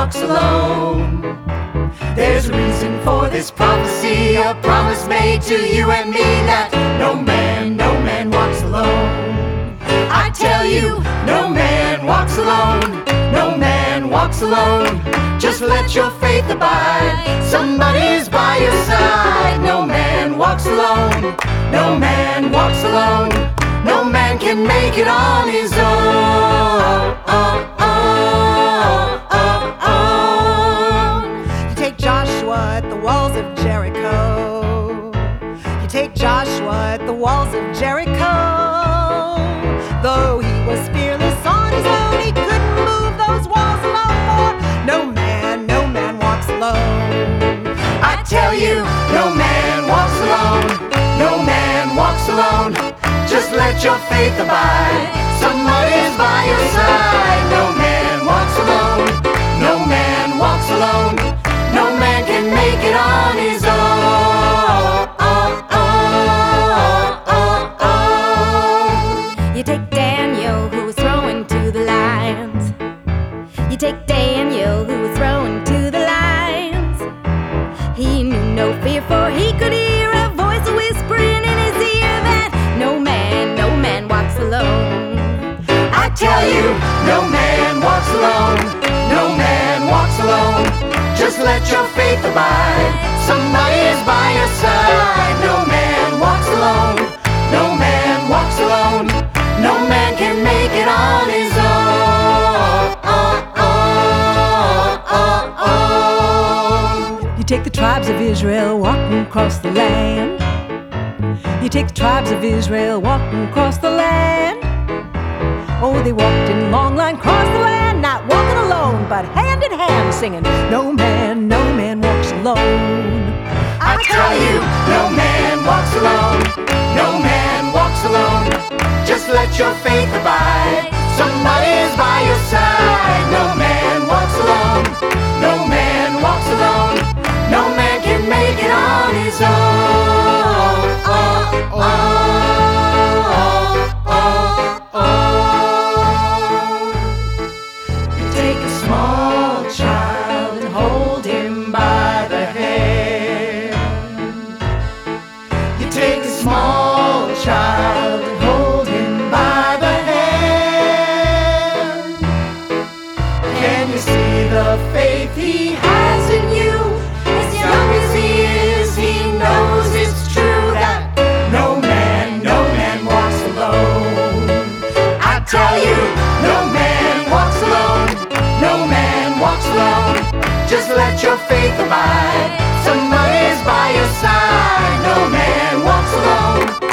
walks alone. There's a reason for this prophecy, a promise made to you and me, that no man walks alone. I tell you, no man walks alone, no man walks alone. Just let your faith abide, somebody's by your side. No man walks alone, no man walks alone. No man can make it on his own. You take Joshua at the walls of Jericho. You take Joshua at the walls of Jericho. Though he was fearless on his own, he couldn't move those walls alone. For no man walks alone. I tell you, no man walks alone, no man walks alone. Just let your faith abide, somebody's by your side. No man walks alone, no man walks alone. No man can make it on his own. You take Daniel, who was thrown to the lions. You take Daniel, who was thrown to the lions. He knew no fear, for he could hear a voice whispering in his ear that no man walks alone. I tell you, no man walks alone, no man walks alone. Just let your faith abide, somebody is by your side. No man walks alone, no man walks alone. No man can make it on his own. You take the tribes of Israel walking across the land. You take the tribes of Israel walking across the land. Oh, they walked in long line across the land, not walking alone, but hand in hand singing, no man walks alone. I tell you, no man walks alone, no man walks alone. Just let your faith abide, somebody is by your side. No man walks alone, no man walks alone. No man can make it on his own. You take a small child and hold him by the hand. You take a small child and hold him by the hand. Can you see the faith he has in you? As young as he is, he knows it's true that no man walks alone. I tell you, no man walks alone, no man walks alone. Just let your faith abide, somebody's by your side. No man walks alone,